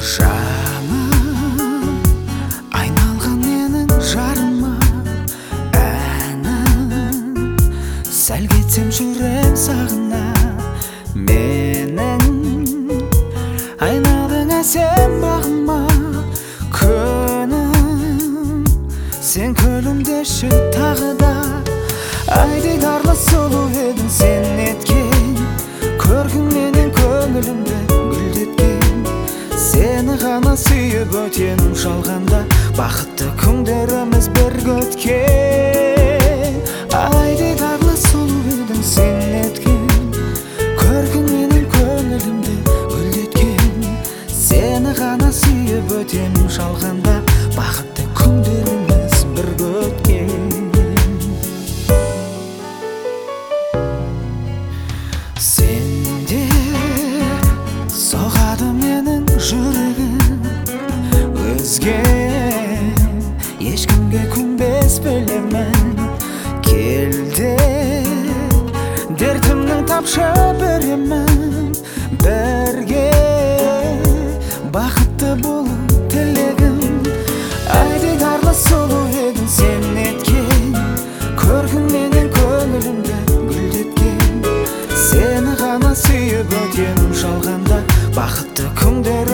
Жаным айналған менің жарыма, әнім сәл кетсем жүрем сағына. Менің айналдың әсем бағыма, күнім сен күлімдеші тағы да. Айдай дарлы сұлу едің сен неткен, көргің менен көңілімді гүлдеткен. Сені ғана сүйіп өтенім жалғанда, бақытты күндеріміз бірге өткен. Айдай дарлы сұлу едің сен неткен, көргің менен көңілімді гүлдеткен. Сені ғана сүйіп өтенім жалғанда, бақытты күндеріміз бірге өткен. Сенде соғады менің жүрегім, өзге ешкімге күнбес білемін. Келді дертімнің тапшы беремін, бірге бақытты болу тілегім. Айдай дарлы сұлу едің сен неткен, көргің менен көңілімді гүлдеткен. Сені ғана сүйіп өтенім жалғанда, бақытты күндер